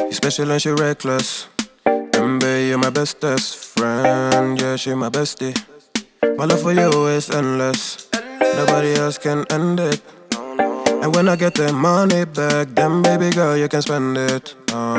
She special and she reckless. Baby, you're my bestest friend. Yeah, she my bestie. My love for you is endless. Nobody else can end it. And when I get the money back, then baby girl, you can spend it.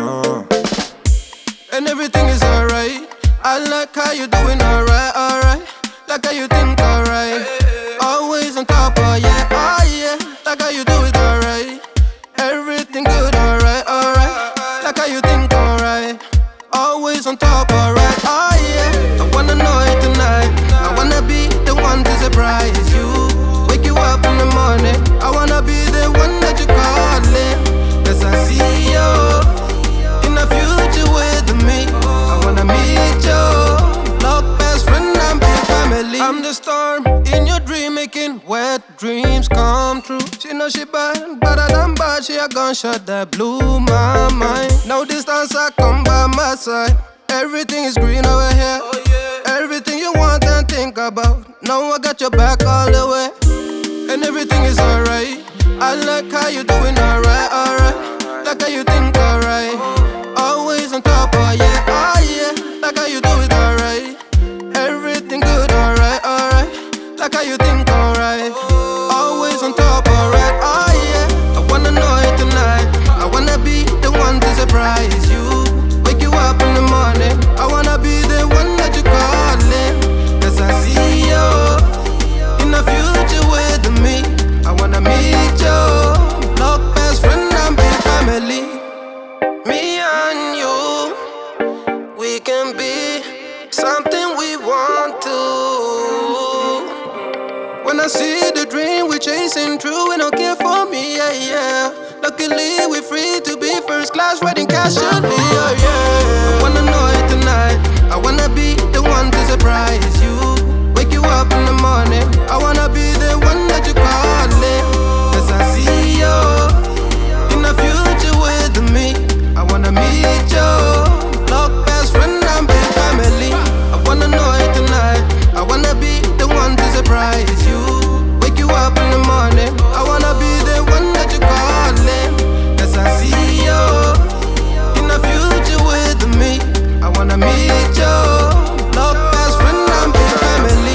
And everything is alright. I like how you doing alright, alright. Like how you think alright. Always on top, oh yeah, oh yeah. Like how you do it alright. Everything good, alright, alright. Like how you think alright. Always on top, alright, oh yeah. I wanna know it tonight. I wanna be the one to surprise you. Wake you up in the morning. I wanna be the one that you calling. Cause I see you in the future with me. I wanna meet you. Love best friend and big family. I'm the storm in your dream, making wet dreams come true. She know she bad, better than bad. She a gunshot that blew my mind. No distance, I come by my side. Everything is green over here. Everything you want and think about. Now I got your back all the way. And everything is alright. I like how you doing alright, alright. Like how you think alright. Always on top, oh yeah, oh yeah. Like how you do it alright. Everything good, alright, alright. Like how you think alright. Always on top, alright, oh yeah. I wanna know it tonight. I wanna be the one to surprise you. Wake you up in the morning. I wanna be the one that you calling. Cause I see you in the future with me. I wanna meet you. Love best friend and big family. Me and you, we can be something we want to. When I see the dream we're chasing true, and okay for me, yeah, yeah. Luckily we're free to be first class, riding casually, oh yeah. I wanna know it tonight. I wanna be the one to surprise you. Wake you up in the morning. I wanna be the one that you calling. Cause I see you in the future with me. I wanna meet you. Love best friend and big family. I wanna know it tonight. I wanna be the one to surprise you. Wake you up in the morning. I wanna be the one that you calling. Cause I see you in the future with me. I wanna meet you. Love best friend and big family.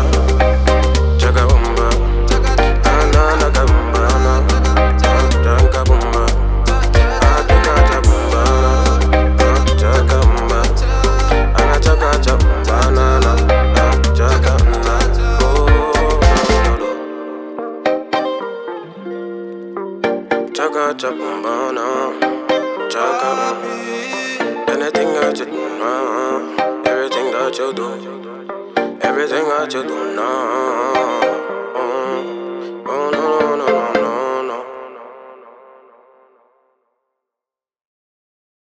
Anything that you do, everything that you do, everything that you do now.